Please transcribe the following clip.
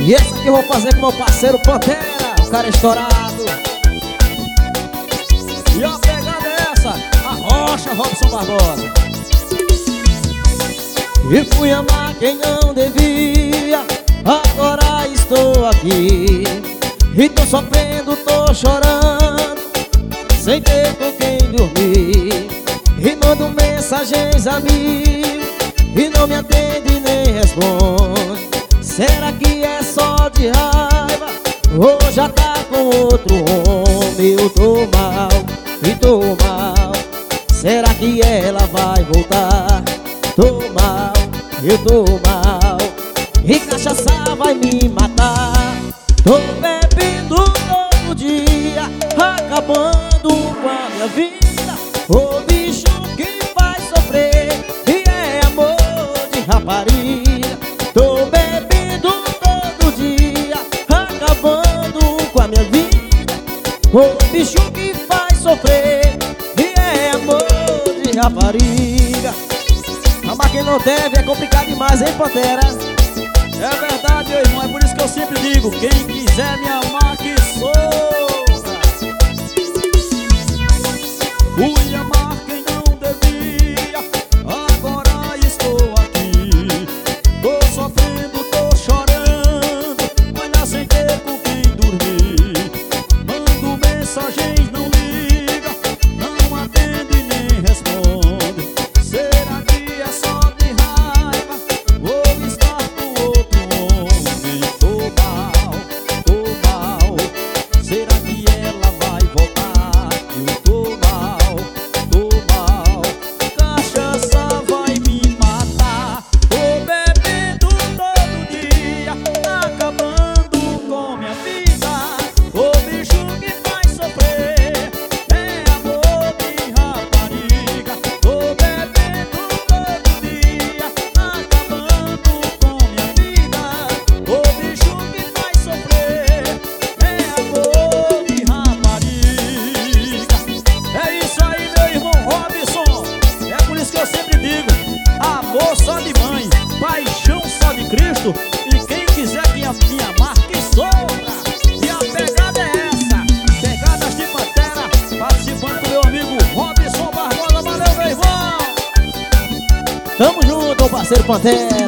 E essa aqui eu vou fazer com meu parceiro Pantera, o cara estourado. E a pegada é essa, a rocha Robson Barbosa. E fui amar quem não devia, agora estou aqui. E tô sofrendo, tô chorando, sem ter com quem dormir. E mando mensagens a mil, e não me atende nem responde. Será que é só de raiva, ou já tá com outro homem? Eu tô mal, e tô mal. Será que ela vai voltar? Tô mal, eu tô mal. E cachaça vai me matar. Tô bebendo todo dia, acabando com a minha vida. O bicho que faz sofrer, e é amor de rapariga. Tô bebendo todo dia, acabando com a minha vida. O bicho que faz sofrer, e é amor de rapariga. Amar quem não deve é complicado demais, hein, Pantera? É verdade, meu irmão, é por isso que eu sempre digo: quem quiser me amar, que sofra. Fui amar quem não devia, agora estou aqui. Tô sofrendo, tô chorando, olha sem ter com quem dormir. Mando mensagens, não liga, não atende nem responde. Será que é só de raiva, ou estar com outro homem? Tô mal, tô mal. Será que ela vai voltar? Eu tô mal, tô mal. Cachaça vai me matar. Tô bebendo todo dia, acabando com minha vida. O bicho que faz sofrer é amor de rapariga. Tô bebendo todo dia, acabando com minha vida. O bicho que faz sofrer é amor de rapariga. É isso aí, meu irmão Robson. É por isso que eu sempre digo: amor só de mãe, paixão só de Cristo. E quem quiser me amar, que sofra. E a pegada é essa, pegadas de Pantera, participando com meu amigo Robson Barbosa. Valeu, meu irmão. Tamo junto, parceiro Pantera.